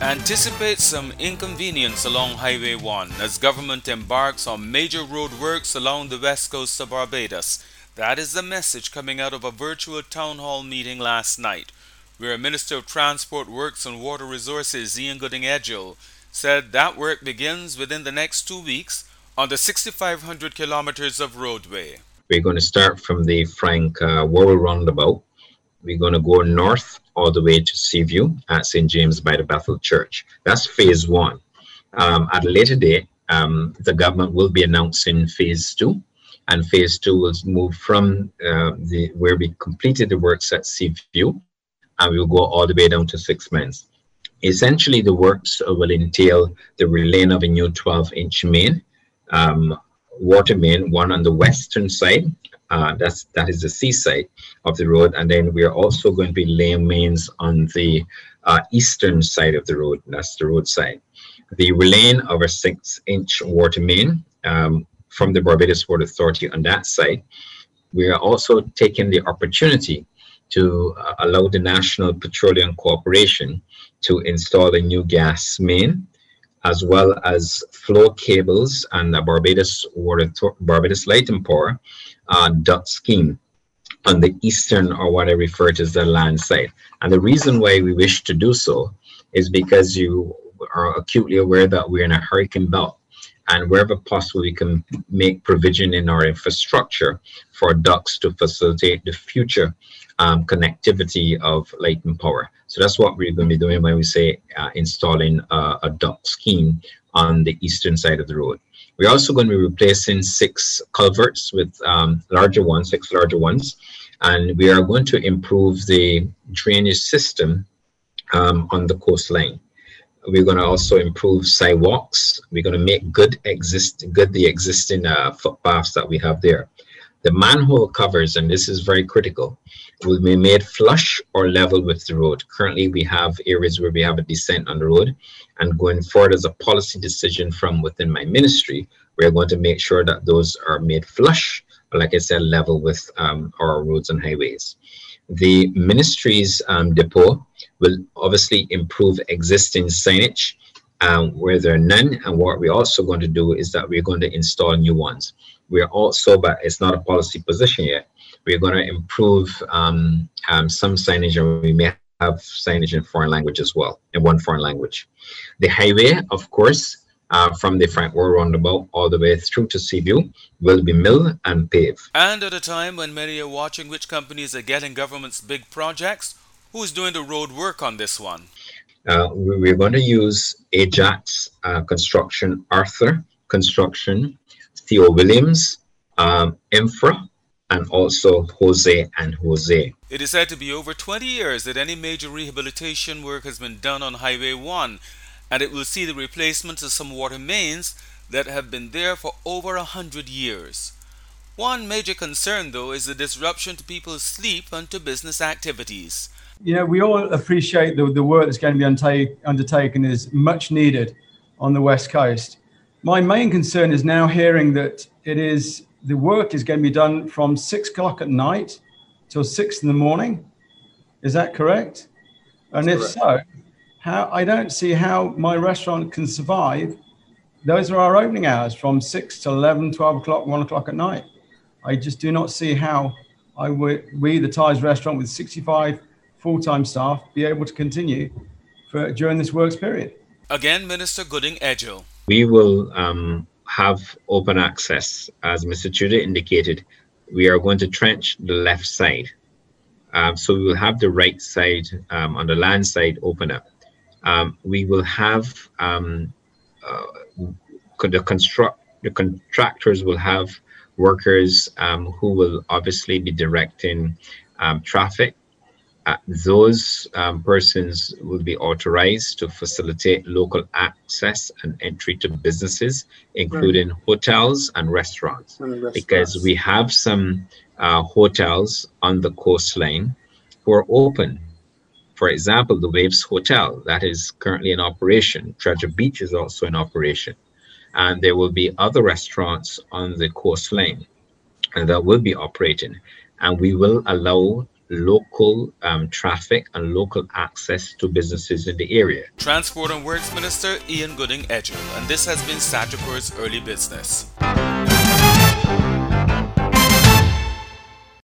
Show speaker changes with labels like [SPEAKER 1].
[SPEAKER 1] Anticipate some inconvenience along Highway 1 as government embarks on major road works along the west coast of Barbados. That is the message coming out of a virtual town hall meeting last night, where Minister of Transport, Works and Water Resources Ian Gooding-Edgell said that work begins within the next 2 weeks on the 6,500 kilometers of roadway.
[SPEAKER 2] We're going to start from the Frank Worrell roundabout. We're going to go north all the way to Seaview at St. James by the Bethel Church. That's phase one. At a later date, the government will be announcing phase two, and phase two will move from where we completed the works at Seaview, and we will go all the way down to 6 Mines. Essentially, the works will entail the relaying of a new 12-inch main, water main, one on the western side. That is the seaside of the road, and then we are also going to be laying mains on the eastern side of the road. That's the road side. The relaying of a 6-inch water main from the Barbados Water Authority on that side. We are also taking the opportunity to allow the National Petroleum Corporation to install a new gas main, as well as flow cables and the Barbados Light and Power duct scheme on the eastern, or what I refer to as the land side. And the reason why we wish to do so is because you are acutely aware that we're in a hurricane belt, and wherever possible we can make provision in our infrastructure for ducts to facilitate the future connectivity of light and power. So that's what we're going to be doing when we say installing a duct scheme on the eastern side of the road. We're also going to be replacing 6 culverts with six larger ones, and we are going to improve the drainage system on the coastline. We're going to also improve sidewalks. We're going to make good the existing footpaths that we have there. The manhole covers, and this is very critical, will be made flush or level with the road. Currently, we have areas where we have a descent on the road, and going forward as a policy decision from within my ministry, we're going to make sure that those are made flush, or like I said, level with our roads and highways. The ministry's depot will obviously improve existing signage where there are none, and what we're also going to do is that we're going to install new ones. We're also, but it's not a policy position yet, we're going to improve some signage, and we may have signage in foreign language as well, in one foreign language. The highway, of course, from the Frank Worrell roundabout all the way through to Seaview will be milled and paved.
[SPEAKER 1] And at a time when many are watching which companies are getting government's big projects, who's doing the road work on this one?
[SPEAKER 2] We're going to use Ajax Construction, Arthur Construction, Theo Williams, Infra, and also Jose and Jose.
[SPEAKER 1] It is said to be over 20 years that any major rehabilitation work has been done on Highway 1, and it will see the replacement of some water mains that have been there for over 100 years. One major concern, though, is the disruption to people's sleep and to business activities.
[SPEAKER 3] You know, we all appreciate the work that's going to be undertaken is much needed on the West Coast. My main concern is now hearing that the work is going to be done from 6 o'clock at night till 6 in the morning. Is that correct? And if so, I don't see how my restaurant can survive. Those are our opening hours, from 6 to 11, 12 o'clock, 1 o'clock at night. I just do not see how we, the Ties Restaurant, with 65 full-time staff, be able to continue during this works period.
[SPEAKER 1] Again, Minister Gooding-Edgell.
[SPEAKER 2] We will have open access. As Mr. Tudor indicated, we are going to trench the left side. So we will have the right side on the land side open up. We will have the contractors will have workers who will obviously be directing traffic. Those persons will be authorized to facilitate local access and entry to businesses, including hotels and restaurants, because we have some hotels on the coastline who are open. For example, the Waves Hotel, that is currently in operation. Treasure Beach is also in operation. And there will be other restaurants on the coastline that will be operating. And we will allow local traffic and local access to businesses in the area.
[SPEAKER 1] Transport and Works Minister Ian Gooding Edgell, and this has been Sagicor's Early Business.